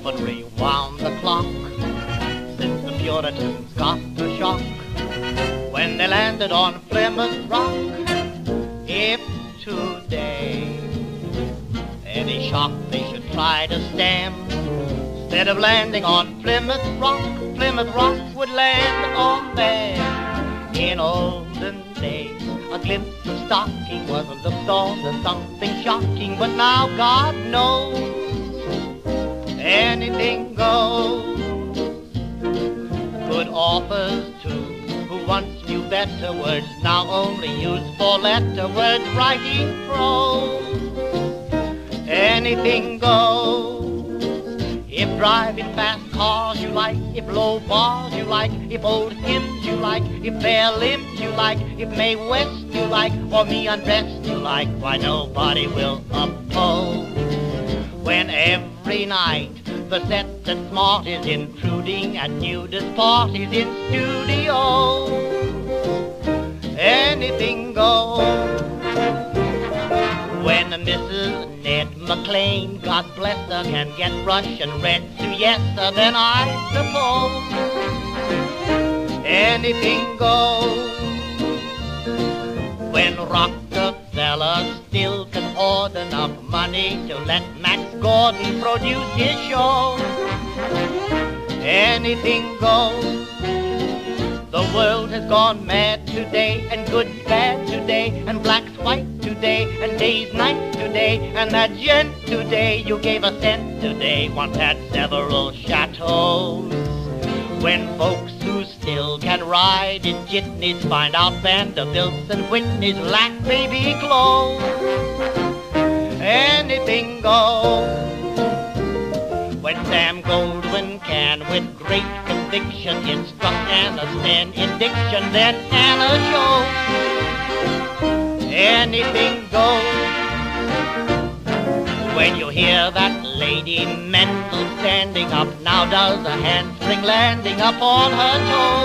often rewound the clock since the Puritans got the shock when they landed on Plymouth Rock. If today any shock they should try to stem, instead of landing on Plymouth Rock would land on them. In olden days, a glimpse of stocking was looked on as something shocking, but now God knows anything goes. Good authors too, who once knew better words, now only use four-letter words writing prose. Anything goes. If driving fast cars you like, if low bars you like, if old hymns you like, if bare limbs you like, if Mae West you like, or me undressed you like, why nobody will oppose. When every night the set that's smart is intruding at nudist parties in studios, anything goes. When Mrs. Ned McLean, God bless her, can get Russian red siesta, then I suppose anything goes. When Rockefeller still can hoard enough money to let Max Gordon produce his show, anything goes. The world has gone mad today, and good's bad today, and black's white today, and day's night today, and that gent today you gave a cent today once had several chateaus. When folks who still can ride in jitneys find out Vanderbilts and Whitneys lack baby clothes, anything goes. When Sam Goldwyn can, with great conviction, instruct Anna Sten in diction, then Anna shows anything goes. When you hear that Lady Mendel standing up, now does a handspring landing up on her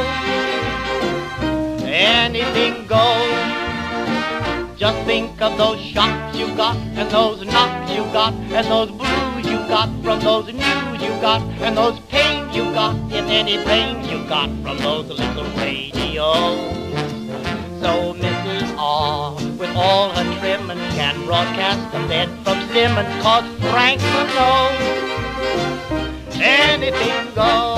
toes, anything goes. Just think of those shocks you got, and those knocks you got, and those blues you got from those news you got, and those pains you got, if any pains you got from those little radios. So Mrs. R, with all her trimmings, can broadcast a bed from Simmons, 'cause Franklin knows anything goes.